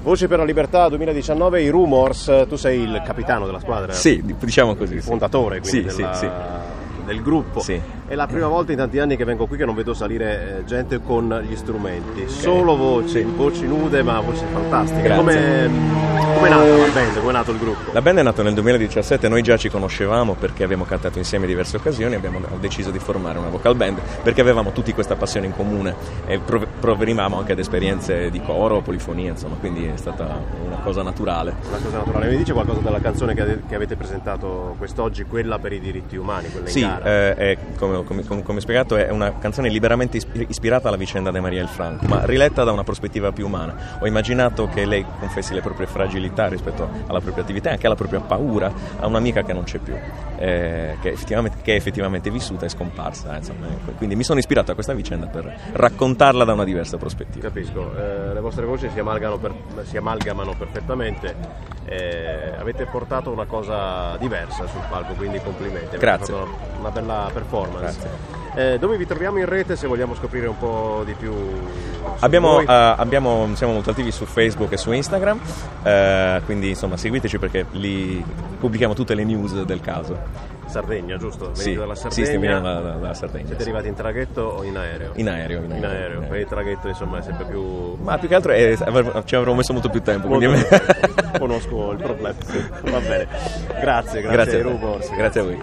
Voce per la Libertà 2019, i Rumors, tu sei il capitano della squadra? Sì, diciamo così. Il fondatore, quindi, sì, del gruppo. Sì. È la prima volta in tanti anni che vengo qui che non vedo salire gente con gli strumenti, solo voci nude, ma voci fantastiche. Come è nata la band? Come è nato il gruppo? La band è nata nel 2017, noi già ci conoscevamo perché abbiamo cantato insieme in diverse occasioni, abbiamo deciso di formare una vocal band perché avevamo tutti questa passione in comune e provenivamo anche ad esperienze di coro, polifonia, insomma, quindi è stata una cosa naturale. Una cosa naturale. Mi dice qualcosa della canzone che avete presentato quest'oggi, quella per i diritti umani, quella in gara? Come spiegato, è una canzone liberamente ispirata alla vicenda di Marielle Franco, ma riletta da una prospettiva più umana. Ho immaginato che lei confessi le proprie fragilità rispetto alla propria attività e anche alla propria paura a un'amica che non c'è più, che è effettivamente vissuta e scomparsa, insomma. Quindi mi sono ispirato a questa vicenda per raccontarla da una diversa prospettiva. Capisco, le vostre voci si amalgamano perfettamente. Avete portato una cosa diversa sul palco, quindi complimenti. Grazie. Avete fatto una bella performance. Grazie. Dove vi troviamo in rete se vogliamo scoprire un po' di più? Siamo molto attivi su Facebook e su Instagram, quindi insomma seguiteci perché lì pubblichiamo tutte le news del caso. Sardegna, giusto? Sì, dalla Sardegna. Sì, veniamo dalla Sardegna. Siete arrivati in traghetto o in aereo? In aereo. Per il traghetto insomma è sempre più... Ma più che altro ci avremmo messo molto più tempo. Conosco il problema. Va bene. Grazie ai Rumors. Grazie a voi.